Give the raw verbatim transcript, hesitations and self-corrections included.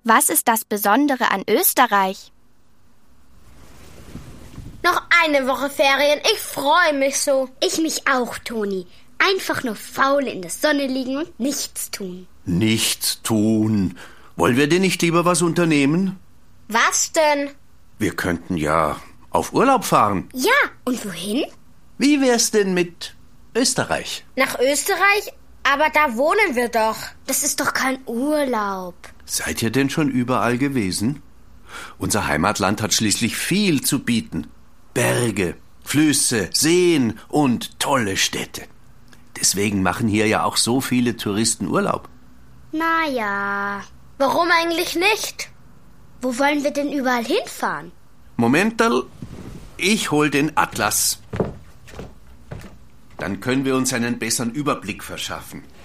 Was ist das Besondere an Österreich? Noch eine Woche Ferien. Ich freue mich so. Ich mich auch, Toni. Einfach nur faul in der Sonne liegen und nichts tun. Nichts tun. Wollen wir denn nicht lieber was unternehmen? Was denn? Wir könnten ja auf Urlaub fahren. Ja, und wohin? Wie wär's denn mit Österreich? Nach Österreich? Aber da wohnen wir doch. Das ist doch kein Urlaub. Seid ihr denn schon überall gewesen? Unser Heimatland hat schließlich viel zu bieten. Berge, Flüsse, Seen und tolle Städte. Deswegen machen hier ja auch so viele Touristen Urlaub. Na ja. Warum eigentlich nicht? Wo wollen wir denn überall hinfahren? Momental, ich hol den Atlas. Dann können wir uns einen besseren Überblick verschaffen.